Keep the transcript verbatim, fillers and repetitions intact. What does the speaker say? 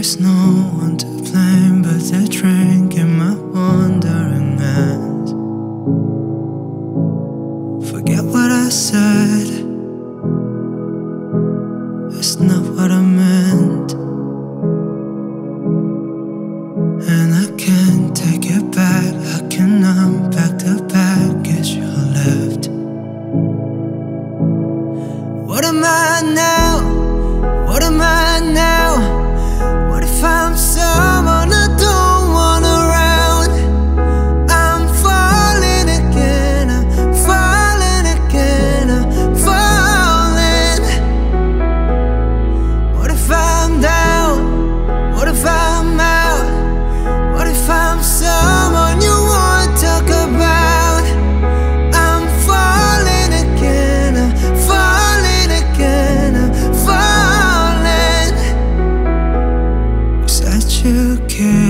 There's no one to blame but the drink in my wandering hands. Forget what I said, it's not what I meant, and I can't take it back. I can unpack the baggage you left. What am I now? What am I now? What if I'm someone I don't want around? I'm falling again, I'm falling again, I'm falling. What if I'm down? What if I'm out? What if I'm someone you won't talk about? I'm falling again, I'm falling again, I'm falling. You said you care,